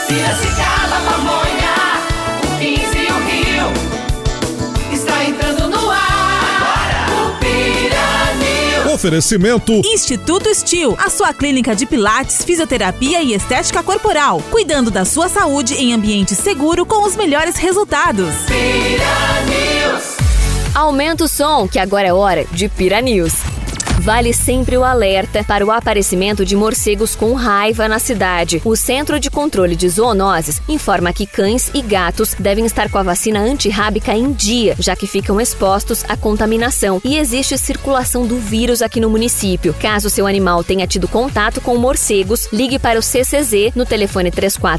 Piracicaba, Pamonha, o 15 e o Rio. Está entrando no ar. Agora, o Pira News. Oferecimento Instituto Estil, a sua clínica de pilates, fisioterapia e estética corporal, cuidando da sua saúde em ambiente seguro com os melhores resultados. Pira News. Aumenta o som, que agora é hora de Pira News. Vale sempre o alerta para o aparecimento de morcegos com raiva na cidade. O Centro de Controle de Zoonoses informa que cães e gatos devem estar com a vacina antirrábica em dia, já que ficam expostos à contaminação e existe circulação do vírus aqui no município. Caso seu animal tenha tido contato com morcegos, ligue para o CCZ no telefone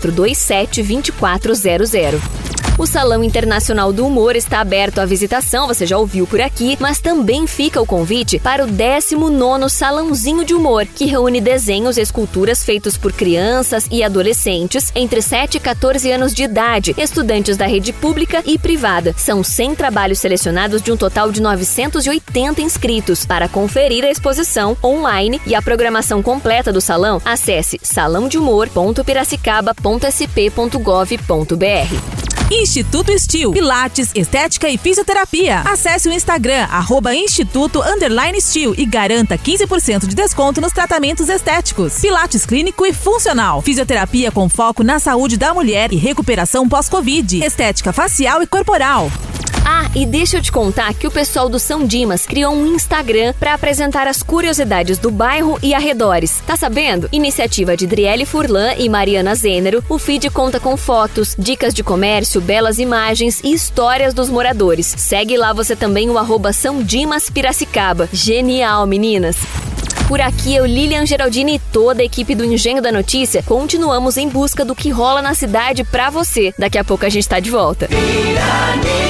3427-2400. O Salão Internacional do Humor está aberto à visitação, você já ouviu por aqui, mas também fica o convite para o 19º Salãozinho de Humor, que reúne desenhos e esculturas feitos por crianças e adolescentes entre 7 e 14 anos de idade, estudantes da rede pública e privada. São 100 trabalhos selecionados de um total de 980 inscritos. Para conferir a exposição online e a programação completa do salão, acesse salãodehumor.piracicaba.sp.gov.br. Instituto Estil, pilates, estética e fisioterapia. Acesse o Instagram, @instituto_estil e garanta 15% de desconto nos tratamentos estéticos. Pilates clínico e funcional. Fisioterapia com foco na saúde da mulher e recuperação pós-Covid. Estética facial e corporal. Ah, e deixa eu te contar que o pessoal do São Dimas criou um Instagram para apresentar as curiosidades do bairro e arredores. Tá sabendo? Iniciativa de Driele Furlan e Mariana Zênero, o feed conta com fotos, dicas de comércio, belas imagens e histórias dos moradores. Segue lá você também o @São Dimas Piracicaba. Genial, meninas! Por aqui, eu, Lilian Geraldini e toda a equipe do Engenho da Notícia continuamos em busca do que rola na cidade pra você. Daqui a pouco a gente tá de volta. Pira News.